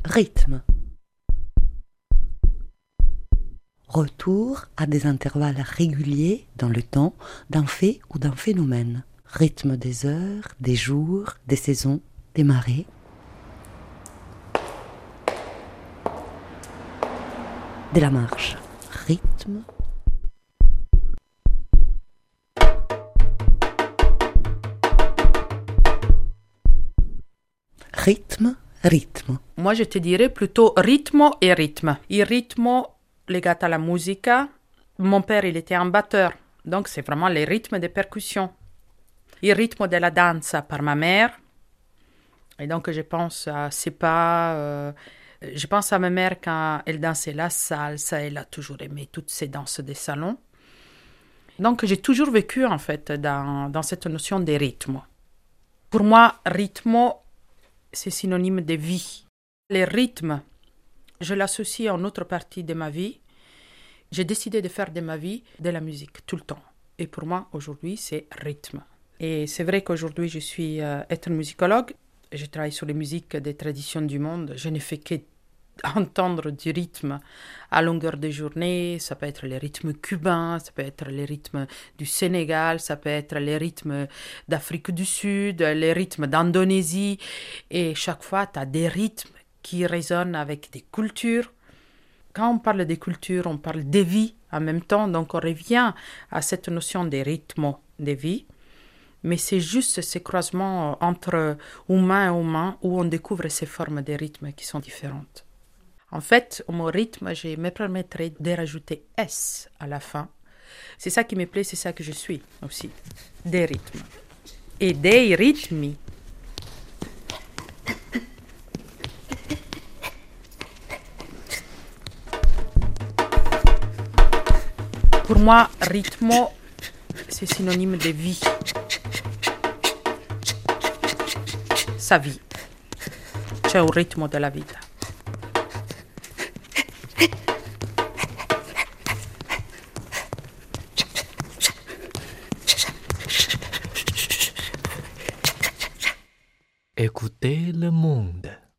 Rythme. Retour à des intervalles réguliers dans le temps d'un fait ou d'un phénomène. Rythme des heures, des jours, des saisons, des marées. De la marche. Rythme. Rythme, rythme. Moi, je te dirais plutôt ritmo et rythme. Il ritmo legato alla musica. Mon père, il était un batteur, donc c'est vraiment les rythmes des percussions. Il rythme de la danse par ma mère. Et donc, je pense à ses pas. Je pense à ma mère quand elle dansait la salsa. Elle a toujours aimé toutes ces danses des salons. Donc, j'ai toujours vécu, en fait, dans cette notion de rythme. Pour moi, rythme, c'est synonyme de vie. Le rythme, je l'associe à une autre partie de ma vie. J'ai décidé de faire de ma vie de la musique tout le temps. Et pour moi, aujourd'hui, c'est rythme. Et c'est vrai qu'aujourd'hui, je suis ethnomusicologue. Je travaille sur les musiques des traditions du monde. Je ne fais qu'entendre du rythme à longueur de journée. Ça peut être les rythmes cubains, ça peut être les rythmes du Sénégal, ça peut être les rythmes d'Afrique du Sud, les rythmes d'Indonésie. Et chaque fois, tu as des rythmes qui résonnent avec des cultures. Quand on parle des cultures, on parle des vies en même temps. Donc, on revient à cette notion des rythmes des vies. Mais c'est juste ces croisements entre humain et humain où on découvre ces formes de rythmes qui sont différentes. En fait, au mot rythme, je me permettrais de rajouter S à la fin. C'est ça qui me plaît, c'est ça que je suis aussi. Des rythmes. Et dei ritmi. Pour moi, rythme, c'est synonyme de vie. Sa vie. C'è un ritmo della vita. Écoutez le monde.